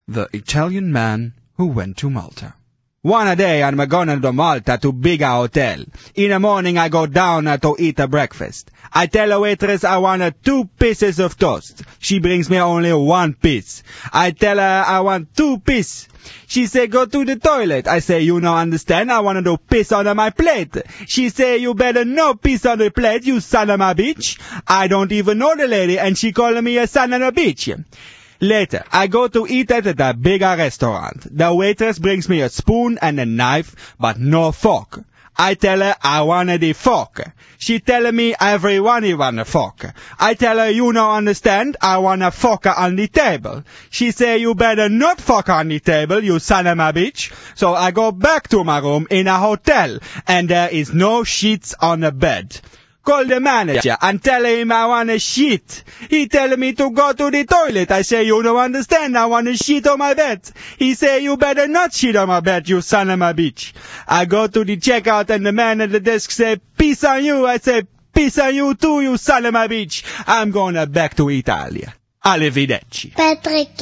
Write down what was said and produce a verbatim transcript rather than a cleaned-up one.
The Italian Man Who Went to Malta. One a day I'm going to Malta to big hotel. In the morning I go down uh, to eat a breakfast. I tell a waitress I want uh, two pieces of toast. She brings me only one piece. I tell her I want two pieces. She say go to the toilet. I say you no understand, I want to do piss on my plate. She say you better no piss on the plate, you son of a bitch. I don't even know the lady and she calling me a son of a bitch. Later, I go to eat at a bigger restaurant. The waitress brings me a spoon and a knife, but no fork. I tell her I want the fork. She tell me everyone want a fork. I tell her you no understand, I want a fork on the table. She say you better not fork on the table, you son of a bitch. So I go back to my room in a hotel, and there is no sheets on the bed. Call the manager and tell him I want a shit. He tell me to go to the toilet. I say, you don't understand, I want a shit on my bed. He say, you better not shit on my bed, you son of a bitch. I go to the checkout and the man at the desk say, peace on you. I say, peace on you too, you son of a bitch. I'm going back to Italia. Arrivederci. Patrick.